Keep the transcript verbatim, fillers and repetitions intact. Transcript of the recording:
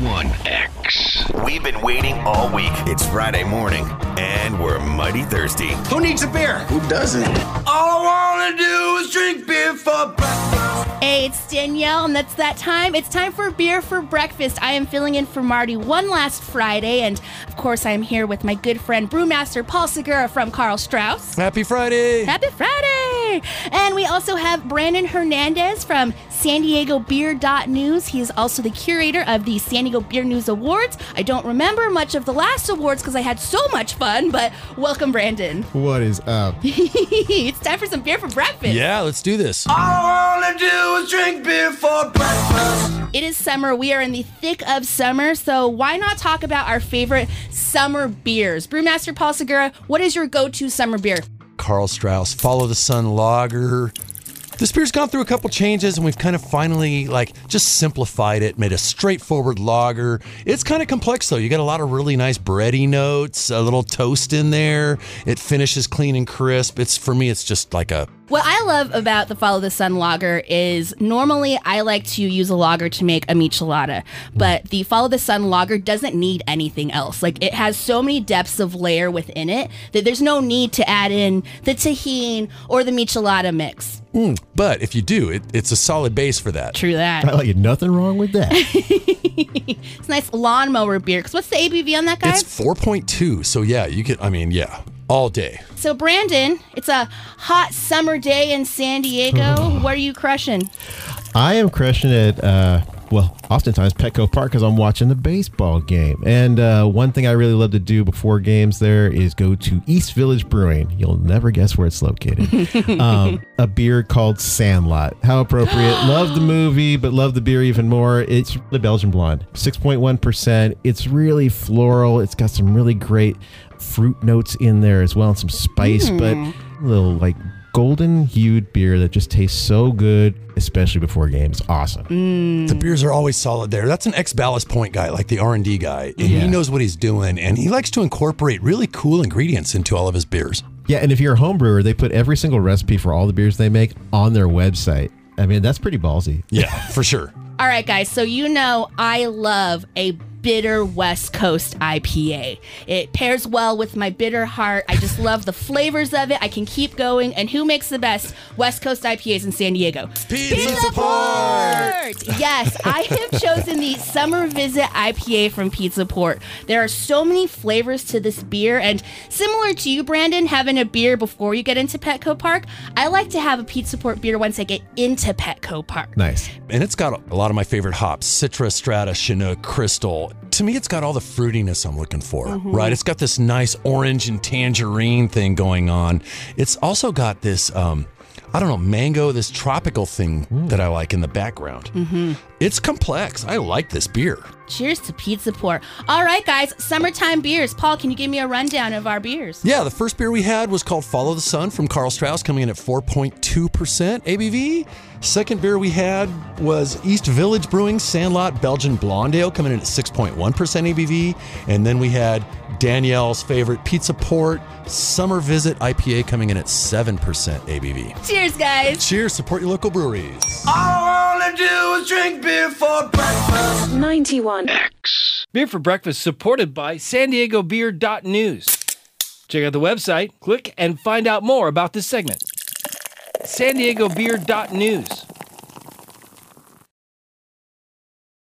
ninety-one X. We've been waiting all week. It's Friday morning, and we're mighty thirsty. Who needs a beer? Who doesn't? All I want to do is drink beer for breakfast. Hey, it's Danielle, and that's that time. It's time for beer for breakfast. I am filling in for Marty one last Friday, and of course, I am here with my good friend Brewmaster Paul Segura from Karl Strauss. Happy Friday! Happy Friday! And we also have Brandon Hernandez from San Diego Beer dot news. He is also the curator of the San Diego Beer News Awards. I don't remember much of the last awards because I had so much fun, but welcome, Brandon. What is up? It's time for some beer for breakfast. Yeah, let's do this. All I want to do is drink beer for breakfast. It is summer. We are in the thick of summer, so why not talk about our favorite summer beers? Brewmaster Paul Segura, what is your go-to summer beer? Karl Strauss, Follow the Sun Lager. This beer's gone through a couple changes, and we've kind of finally, like, just simplified it, made a straightforward lager. It's kind of complex, though. You got a lot of really nice bready notes, a little toast in there. It finishes clean and crisp. It's, for me, it's just like a... What I love about the Follow the Sun lager is normally I like to use a lager to make a michelada, but the Follow the Sun lager doesn't need anything else. Like, it has so many depths of layer within it that there's no need to add in the tahini or the michelada mix. Mm, but if you do, it, it's a solid base for that. True that. I like it. Nothing wrong with that. It's a nice lawnmower beer. Because what's the A B V on that, guy? It's four point two, so yeah, you can, I mean, yeah, all day. So, Brandon, it's a hot summer day in San Diego. What are you crushing? I am crushing it, uh, well, oftentimes Petco Park because I'm watching the baseball game. And uh, one thing I really love to do before games there is go to East Village Brewing. You'll never guess where it's located. um, a beer called Sandlot. How appropriate. Love the movie, but love the beer even more. It's the Belgian Blonde. six point one percent. It's really floral. It's got some really great fruit notes in there as well and some spice, mm. but a little like golden hued beer that just tastes so good, especially before games. Awesome. Mm. The beers are always solid there. That's an ex-Ballast Point guy, like the R and D guy. And yeah. he knows what he's doing, and he likes to incorporate really cool ingredients into all of his beers. Yeah, and if you're a home brewer, they put every single recipe for all the beers they make on their website. I mean, that's pretty ballsy. Yeah, for sure. All right, guys, so you know I love a bitter West Coast I P A. It pairs well with my bitter heart. I just love the flavors of it. I can keep going. And who makes the best West Coast I P As in San Diego? Pizza, Pizza Port! Yes, I have chosen the Summer Visit I P A from Pizza Port. There are so many flavors to this beer, and similar to you, Brandon, having a beer before you get into Petco Park, I like to have a Pizza Port beer once I get into Petco Park. Nice. And it's got a lot of my favorite hops, Citra, Strata, Chinook, Crystal. To me, it's got all the fruitiness I'm looking for, mm-hmm. right? It's got this nice orange and tangerine thing going on. It's also got this, um, I don't know, mango, this tropical thing mm. that I like in the background. Mm-hmm. It's complex. I like this beer. Cheers to Pizza Port. All right, guys, summertime beers. Paul, can you give me a rundown of our beers? Yeah, the first beer we had was called Follow the Sun from Karl Strauss, coming in at four point two percent A B V. Second beer we had was East Village Brewing Sandlot Belgian Blonde Ale, coming in at six point one percent A B V. And then we had Danielle's favorite Pizza Port Summer Visit I P A, coming in at seven percent A B V. Cheers, guys. Cheers. Support your local breweries. All I want to do is drink beer for breakfast. ninety-one X. Beer for Breakfast supported by San Diego Beer dot news. Check out the website, click, and find out more about this segment. San Diego Beer dot news.